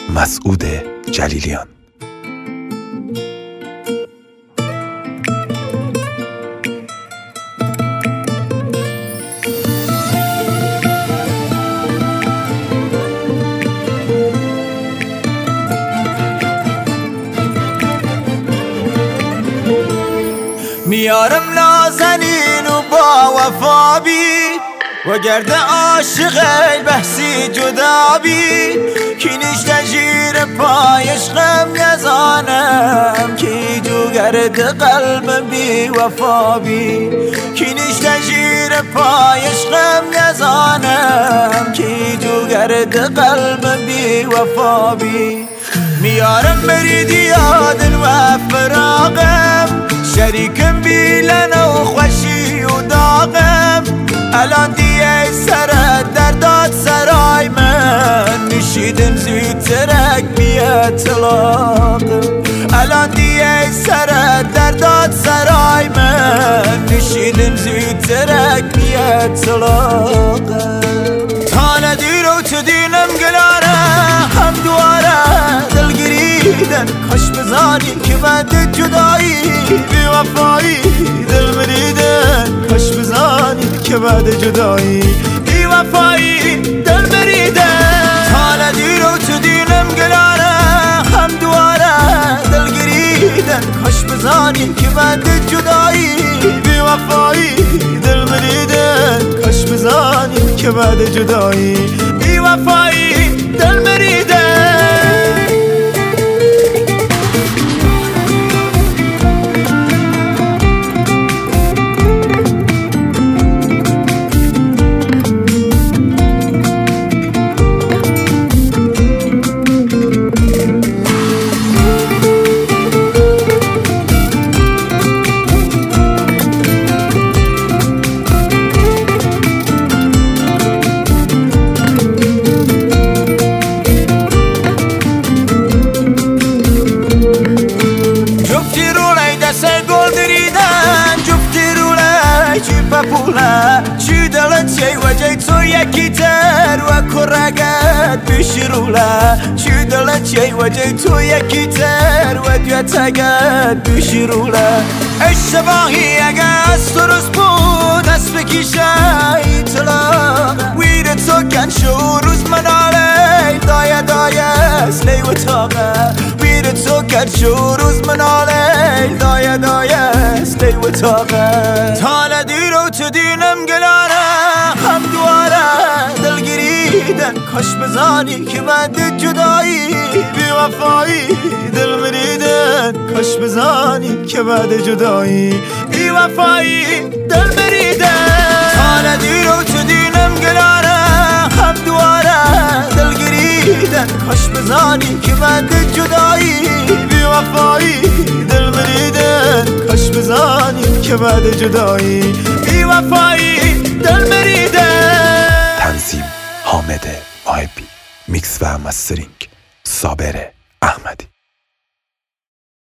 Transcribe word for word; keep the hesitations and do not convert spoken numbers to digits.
مسعود جلیلیان. میارم نازنین و با وفا بی و گرد عاشق بحثی جدا بی کینیش تجیر پایش غم نزانم کی جو گرد قلب بی وفا بی کینیش تجیر پایش غم نزانم کی جو گرد قلب بی وفا بی میارم برید یادن و فراغم شریکم بیلن و خوشی و داغم الان دیگه سرت در داد سرای من نشیدم زودترک بیاد طلاقم الان دیگه سرت در داد سرای من نشیدم زودترک بیاد طلاقم تا ندیر و تو دینم گلاره هم دواره دلگیریدن کاش بزانی که بعد جدایی بی وفایی دل مریدن کاش بزانی که بعد جدایی بی وفایی دل مریدن تا ندیر و تو دینم گلاره هم دواره دلگیریدن کاش بزانی که بعد جدایی بی وفایی دل مریدن کاش بزانی که بعد جدایی بی وفایی دل مریدن چی دلت چی وجه تو یکی تر و کرگت بشیروله چی دلت چی وجه تو یکی تر و دیتگت بشیروله اشتباهی اگه از تو روز بود دست بکشه ایطلاق ویر تو کن شو روز مناله دایه دایه اسلی و تاقه ویر تو کن شو روز مناله دایه دایه اسلی و تاقه تا ندیر و تو دینم گلاره هم دواره دلگیریدن کاش بزانی که بعد جدایی بی وفایی دل مریدن کاش بزانی که بعد جدایی بی وفایی دل مریدن تا ندیر و تو دینم گلاره هم دواره دلگیریدن کاش بزانی که بعد جدایی بی وفایی دل مریدن کاش بزانی که بعد جدایی بی وفایی دل مریدن. تنظیم حامد محبی، میکس و مسترینگ صابر احمدی.